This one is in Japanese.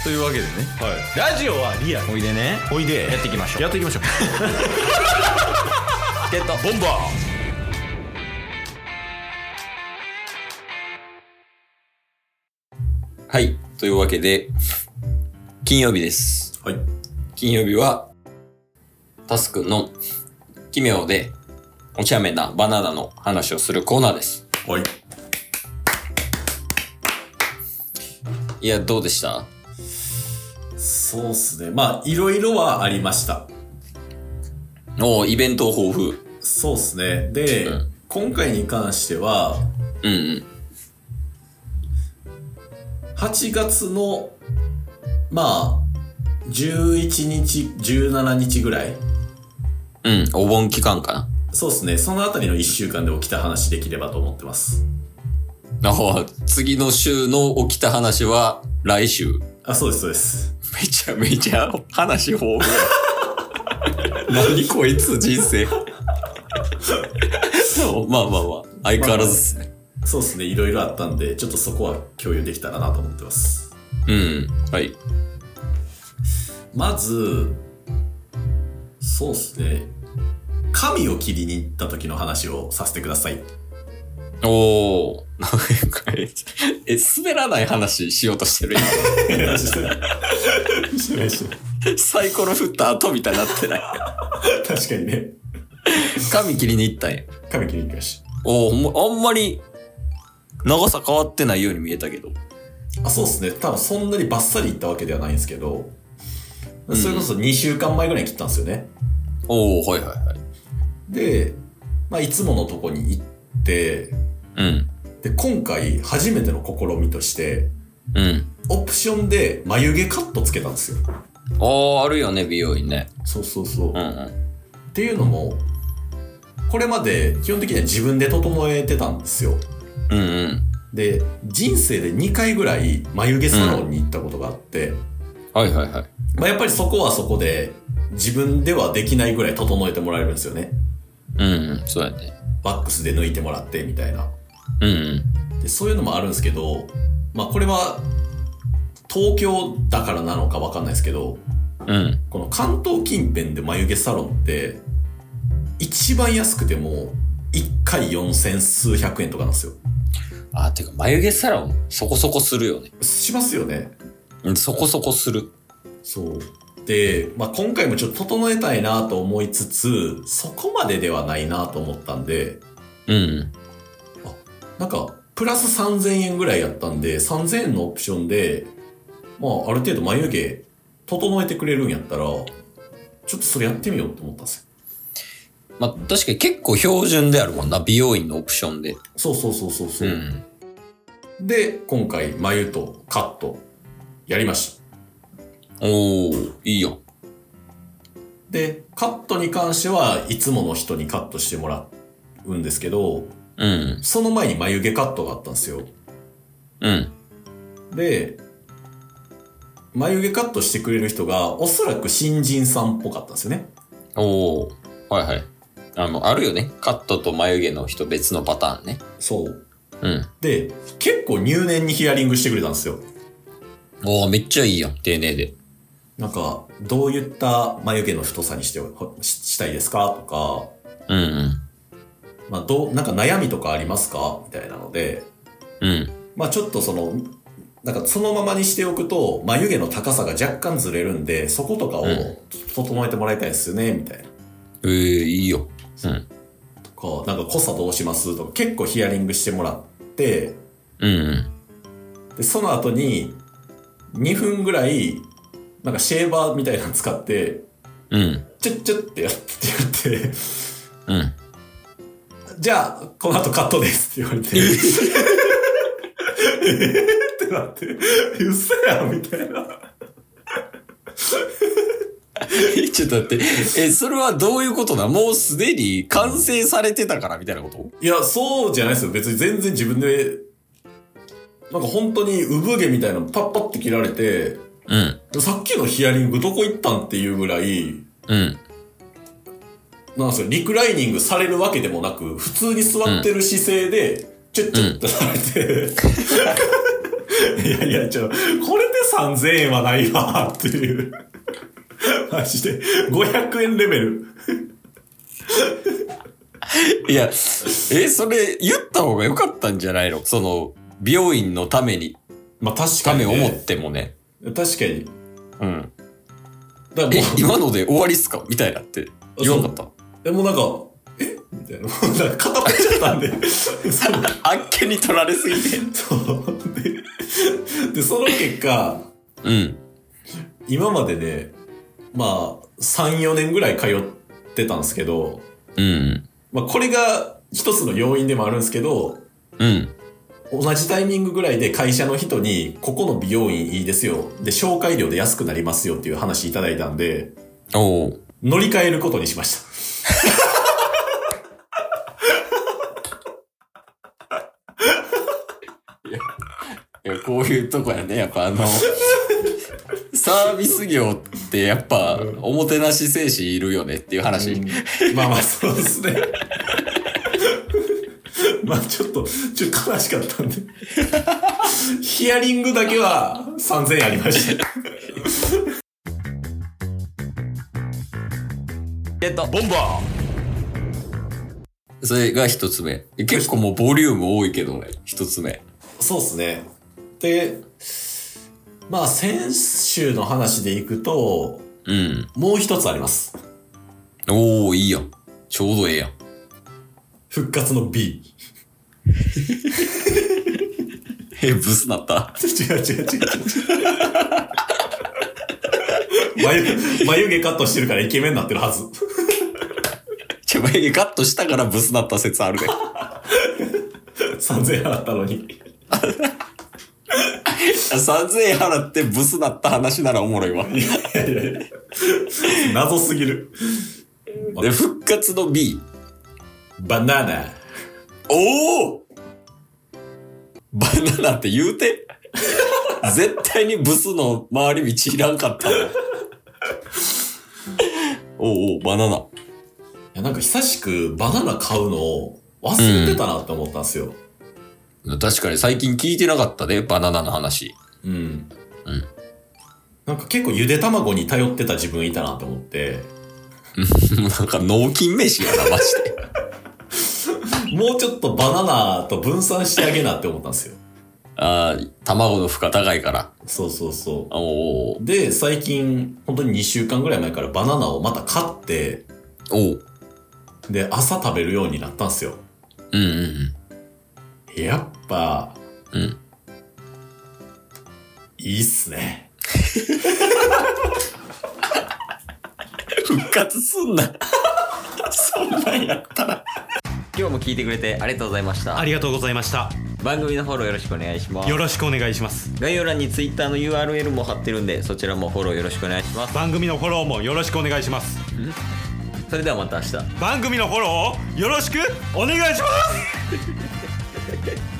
というわけでね、 はい、ラジオはリアル。 おいでね、 おいでやっていきましょう。 やっていきましょうゲットボンバー。はい、というわけで金曜日です。 はい。 金曜日はタスクの奇妙でお茶目なバナナの話をするコーナーです。 はい。 いや、どうでした？ そうっすね。まあいろいろはありました。 イベント豊富。 そうっすね。で、今回に関しては、8月のまあ11日17日ぐらい、 お盆期間かな。 そうっすね。そのあたりの1週間で起きた話できればと思ってます。 次の週の起きた話は来週。 あ、そうですそうです。 めちゃめちゃ話豊富。何こいつ人生。まあ相変わらずですね。 そうですね。いろいろあったんで、ちょっとそこは共有できたらなと思ってます。 はい。 まず、そうですね。髪を切りに行った時の話をさせてください。 滑らない話しようとしてる今。サイコロ振った後みたいになってない。 確かにね。 髪切りに行ったんや。 髪切りに行きました。 あんまり長さ変わってないように見えたけど。 あ、そうですね。多分そんなにバッサリ行ったわけではないんですけど、それこそ2週間前ぐらいに切ったんですよね。 はいはいはい。 で、まあいつものとこに行って、で、今回初めての試みとして、オプションで眉毛カットつけたんですよ。 あるよね、美容院ね。 そうそうそう。っていうのも、これまで基本的には自分で整えてたんですよ。で、人生で2回ぐらい眉毛サロンに行ったことがあって、 はいはいはい。 まあやっぱりそこはそこで自分ではできないぐらい整えてもらえるんですよね。 そうやね。 ワックスで抜いてもらってみたいな。で、そういうのもあるんですけど、まあこれは東京だからなのかわかんないですけど、この関東近辺で眉毛サロンって一番安くても1回4000数百円とかなんですよ。 てか眉毛サロンそこそこするよね。 しますよね。 そこそこする。 そう。で、まあ今回もちょっと整えたいなと思いつつ、そこまでではないなと思ったんで、なんかプラス3000円ぐらいやったんで、3000円のオプションで、まあある程度眉毛整えてくれるんやったら、ちょっとそれやってみようと思ったんですよ。 まあ確かに結構標準であるもんな、美容院のオプションで。 そう。で、今回眉とカットやりました。 いいよ。 で、カットに関してはいつもの人にカットしてもらうんですけど、その前に眉毛カットがあったんですよ。で、眉毛カットしてくれる人がおそらく新人さんっぽかったんですよね。 はいはい。あるよね。カットと眉毛の人別のパターンね。 そう。で、結構入念にヒアリングしてくれたんですよ。 めっちゃいいやん。丁寧で。 なんか、どういった眉毛の太さにしたいですかとか、まあ、なんか悩みとかありますかみたいなので、まあちょっとなんかそのままにしておくと、眉毛の高さが若干ずれるんで、そことかを整えてもらいたいですよね、みたいな。 いいよ。 とか、なんか濃さどうしますとか、結構ヒアリングしてもらって、で、その後に、2分ぐらい、なんかシェーバーみたいなの使って、チュッチュッってやって、じゃあ、この後カットですって言われて、ってなって、嘘やんみたいな。 ちょっと待って。それはどういうことだ？もうすでに完成されてたからみたいなこと？ いや、そうじゃないですよ。別に全然自分で、なんか本当に産毛みたいなのパッパって切られて、さっきのヒアリングどこ行ったんっていうぐらい、なんですよ、リクライニングされるわけでもなく、普通に座ってる姿勢で、チュッチュッってされて、 いやいや、これで3000円はないわっていう。マジで、500円レベル。 いや、それ言った方が良かったんじゃないの？その、美容院のために。 まあ確かに、ね。 ため思ってもね。 確かに。 うん。だから今ので終わりっすかみたいなって言わなかった。 でもなんか、みたいな。なんか固まっちゃったんで。 あっけに取られすぎて。 そう。で、その結果、 うん。 今までね、まあ、3、4年ぐらい通ってたんですけど、 うん。 まあ、これが一つの要因でもあるんですけど、 うん。 同じタイミングぐらいで会社の人に、ここの美容院いいですよ。で、紹介料で安くなりますよっていう話いただいたんで、乗り換えることにしました。 いや、こういうとこやね。やっぱサービス業ってやっぱ、おもてなし精神いるよねっていう話。 まあまあ、そうですね。まあちょっと悲しかったんで。ヒアリングだけは3000円ありました。 ボンバー。それが一つ目。結構もうボリューム多いけどね、一つ目。 そうですね。で、まあ先週の話でいくと、 うん。 もう一つあります。 おー、いいやん。ちょうどええやん。 復活の B。 ブスなった。 違う。眉毛カットしてるからイケメンになってるはず。 眉毛カットしたからブスなった説あるで。 3000円払ったのに。 3000円払ってブスなった話ならおもろいわ。いや謎すぎる。 で、復活の B。 バナナ。 おー！バナナって言うて。絶対にブスの回り道いらんかったわ。おうバナナ。いや、なんか久しくバナナ買うのを忘れてたなって思ったんですよ。 確かに最近聞いてなかったね、バナナの話。 うん。なんか結構ゆで卵に頼ってた自分いたなと思って。 なんか脳筋飯やな、マジで。 もうちょっとバナナと分散してあげなって思ったんですよ。 ああ、卵の負荷高いから。 そう。 おー。 で、最近、本当に2週間ぐらい前からバナナをまた買って、で、朝食べるようになったんですよ。やっぱ、いいっすね。 復活すんな。そんなんやったら。今日も聞いてくれてありがとうございました。 ありがとうございました。 番組のフォローよろしくお願いします。 よろしくお願いします。 概要欄に Twitter の URL も貼ってるんで、そちらもフォローよろしくお願いします。 番組のフォローもよろしくお願いします。 それではまた明日。 番組のフォローをよろしくお願いします。